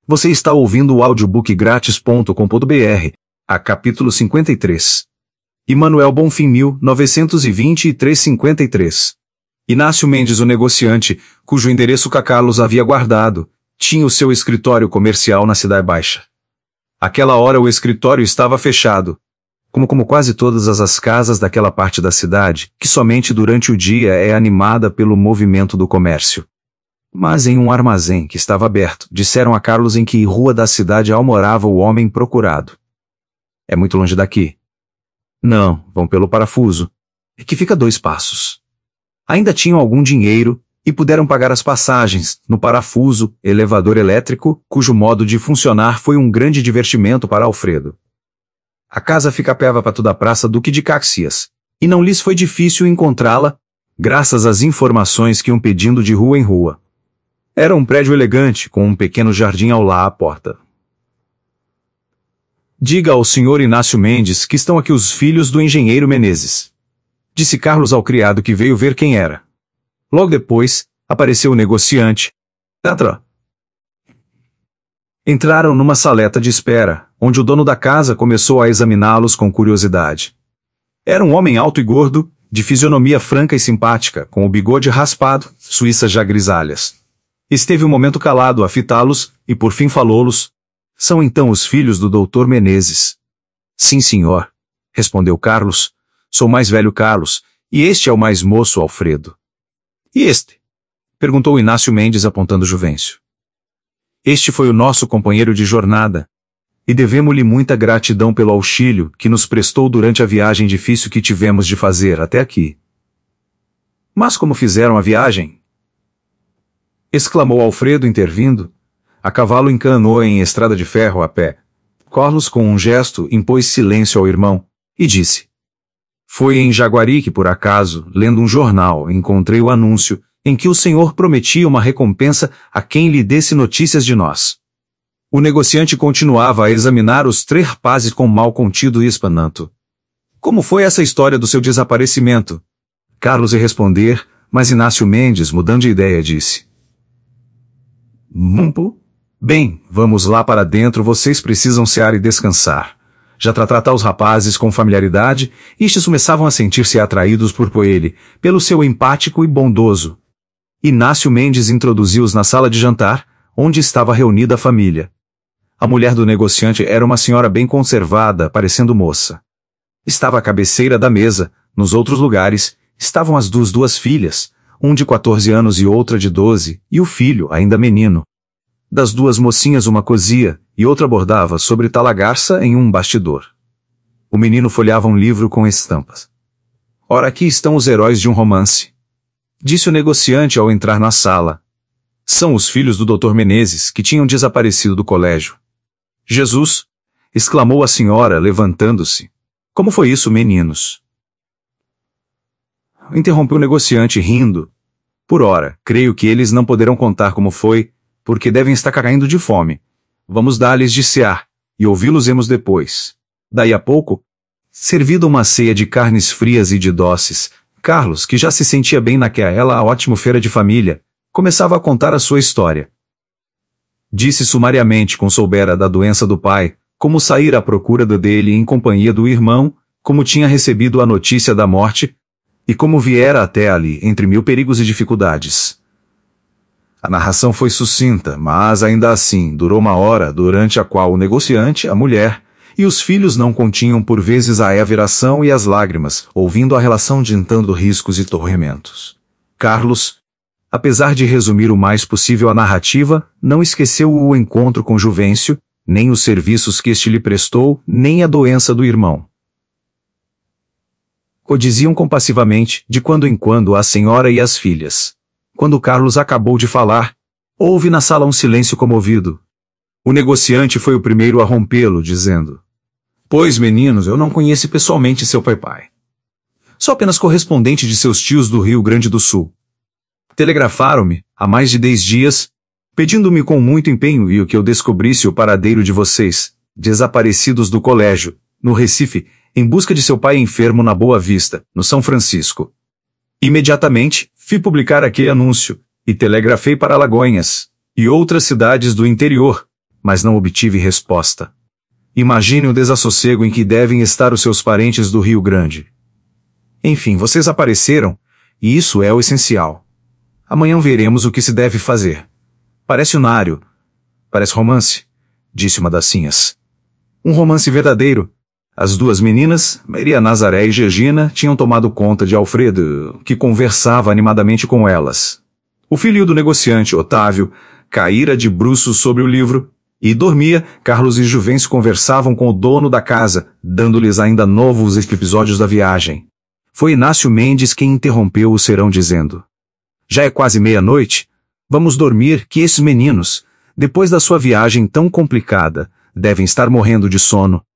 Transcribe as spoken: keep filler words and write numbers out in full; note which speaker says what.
Speaker 1: Você está ouvindo o audiobook grátis ponto com ponto br, a capítulo cinquenta e três. Immanuel Bonfim mil novecentos e vinte e três cinquenta e três. Inácio Mendes, o negociante, cujo endereço Carlos havia guardado, tinha o seu escritório comercial na Cidade Baixa. Aquela hora o escritório estava fechado, como como quase todas as casas daquela parte da cidade, que somente durante o dia é animada pelo movimento do comércio. Mas em um armazém que estava aberto, disseram a Carlos em que rua da cidade almorava o homem procurado. É muito longe daqui. Não, vão pelo parafuso, e que fica dois passos. Ainda tinham algum dinheiro, e puderam pagar as passagens, no parafuso, elevador elétrico, cujo modo de funcionar foi um grande divertimento para Alfredo. A casa ficava perto da Praça Duque de Caxias, e não lhes foi difícil encontrá-la, graças às informações que iam pedindo de rua em rua. Era um prédio elegante, com um pequeno jardim ao lado à porta. Diga ao senhor Inácio Mendes que estão aqui os filhos do engenheiro Menezes, disse Carlos ao criado que veio ver quem era. Logo depois, apareceu o negociante. Entra. Entraram numa saleta de espera, onde o dono da casa começou a examiná-los com curiosidade. Era um homem alto e gordo, de fisionomia franca e simpática, com o bigode raspado, suíças já grisalhas. Esteve um momento calado a fitá-los, e por fim falou-los. São então os filhos do doutor Menezes. Sim, senhor, respondeu Carlos. Sou o mais velho Carlos, e este é o mais moço Alfredo. E este? Perguntou Inácio Mendes apontando Juvencio. Este foi o nosso companheiro de jornada, e devemos-lhe muita gratidão pelo auxílio que nos prestou durante a viagem difícil que tivemos de fazer até aqui. Mas como fizeram a viagem? Exclamou Alfredo intervindo. A cavalo em canoa em estrada de ferro a pé. Carlos com um gesto impôs silêncio ao irmão, e disse. Foi em Jaguari que por acaso, lendo um jornal, encontrei o anúncio em que o senhor prometia uma recompensa a quem lhe desse notícias de nós. O negociante continuava a examinar os três rapazes com mal contido e espanto. Como foi essa história do seu desaparecimento? Carlos ia responder, mas Inácio Mendes, mudando de ideia, disse. Mumpo? Bem, vamos lá para dentro, vocês precisam cear e descansar. Já tratar os rapazes com familiaridade, estes começavam a sentir-se atraídos por ele, pelo seu empático e bondoso. Inácio Mendes introduziu-os na sala de jantar, onde estava reunida a família. A mulher do negociante era uma senhora bem conservada, parecendo moça. Estava à cabeceira da mesa, nos outros lugares, estavam as duas duas filhas, um de quatorze anos e outra de doze, e o filho, ainda menino. Das duas mocinhas uma cosia, e outra bordava sobre talagarça em um bastidor. O menino folheava um livro com estampas. Ora, aqui estão os heróis de um romance, disse o negociante ao entrar na sala. São os filhos do doutor Menezes, que tinham desaparecido do colégio. Jesus! Exclamou a senhora, levantando-se. Como foi isso, meninos? Interrompeu o negociante, rindo. Por ora, creio que eles não poderão contar como foi, porque devem estar caindo de fome. Vamos dar-lhes de cear, e ouvi-los-emos depois. Daí a pouco, servida uma ceia de carnes frias e de doces, Carlos, que já se sentia bem naquela ótima feira de família, começava a contar a sua história. Disse sumariamente como soubera da doença do pai, como saíra à procura dele em companhia do irmão, como tinha recebido a notícia da morte, e como viera até ali entre mil perigos e dificuldades. A narração foi sucinta, mas ainda assim durou uma hora, durante a qual o negociante, a mulher, e os filhos não continham por vezes a averação e as lágrimas, ouvindo a relação dintando riscos e tormentos. Carlos, apesar de resumir o mais possível a narrativa, não esqueceu o encontro com Juvencio, nem os serviços que este lhe prestou, nem a doença do irmão. O diziam compassivamente, de quando em quando a senhora e as filhas. Quando Carlos acabou de falar, houve na sala um silêncio comovido. O negociante foi o primeiro a rompê-lo, dizendo, Pois, meninos, eu não conheço pessoalmente seu pai-pai. Sou apenas correspondente de seus tios do Rio Grande do Sul. Telegrafaram-me, há mais de dez dias, pedindo-me com muito empenho e o que eu descobrisse o paradeiro de vocês, desaparecidos do colégio, no Recife, em busca de seu pai enfermo na Boa Vista, no São Francisco. Imediatamente, fui publicar aquele anúncio, e telegrafei para Alagoinhas, e outras cidades do interior, mas não obtive resposta. Imagine o desassossego em que devem estar os seus parentes do Rio Grande. Enfim, vocês apareceram, e isso é o essencial. Amanhã veremos o que se deve fazer. Parece unário. Parece romance, disse uma das sinhas. Um romance verdadeiro. As duas meninas, Maria Nazaré e Gegina, tinham tomado conta de Alfredo, que conversava animadamente com elas. O filho do negociante, Otávio, caíra de bruços sobre o livro, e dormia. Carlos e Juvencio conversavam com o dono da casa, dando-lhes ainda novos episódios da viagem. Foi Inácio Mendes quem interrompeu o serão dizendo: já é quase meia-noite. Vamos dormir, que esses meninos, depois da sua viagem tão complicada, devem estar morrendo de sono.